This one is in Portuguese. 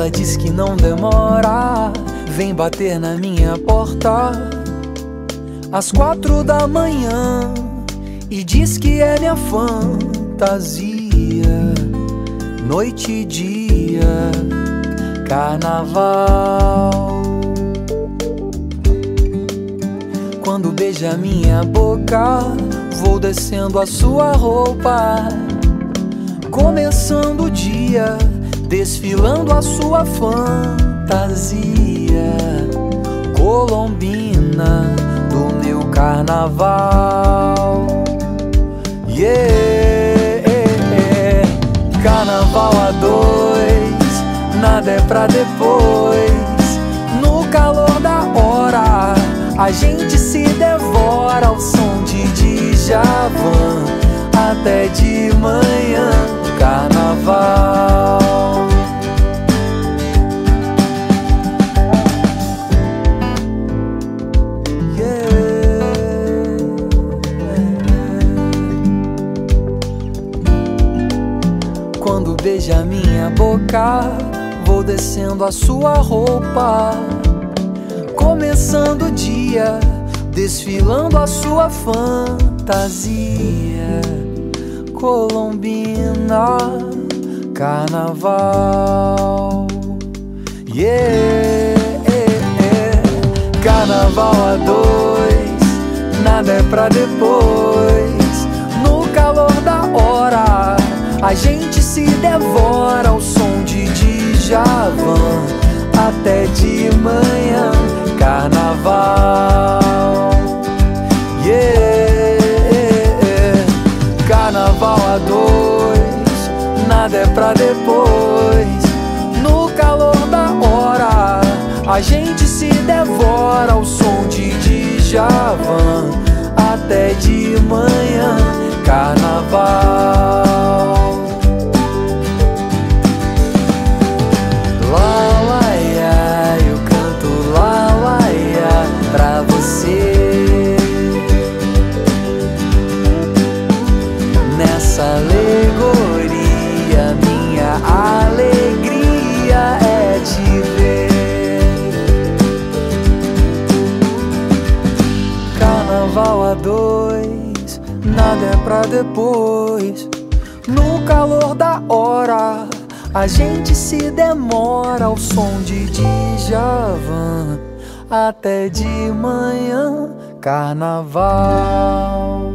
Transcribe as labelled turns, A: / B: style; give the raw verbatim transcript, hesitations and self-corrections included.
A: Ela diz que não demora, vem bater na minha porta às quatro da manhã e diz que é minha fantasia. Noite e dia, carnaval. Quando beija minha boca, vou descendo a sua roupa, começando o dia, desfilando a sua fantasia. Colombina do meu carnaval. Yeah, carnaval a dois, nada é pra depois. No calor da hora, a gente se devora ao som de Djavan até de manhã. Carnaval. Quando beija minha boca, vou descendo a sua roupa, começando o dia, desfilando a sua fantasia. Colombina, carnaval. Yeah, carnaval a dois, nada é pra depois. No calor da hora, a gente se devora ao som de Djavan até de manhã. Carnaval. Yeah, carnaval a dois, nada é pra depois. No calor da hora, a gente se devora ao som de Djavan até de manhã. Carnaval. Pra você, nessa alegoria, minha alegria é te ver. Carnaval a dois, nada é pra depois. No calor da hora, a gente se demora ao som de Djavan até de manhã. Carnaval.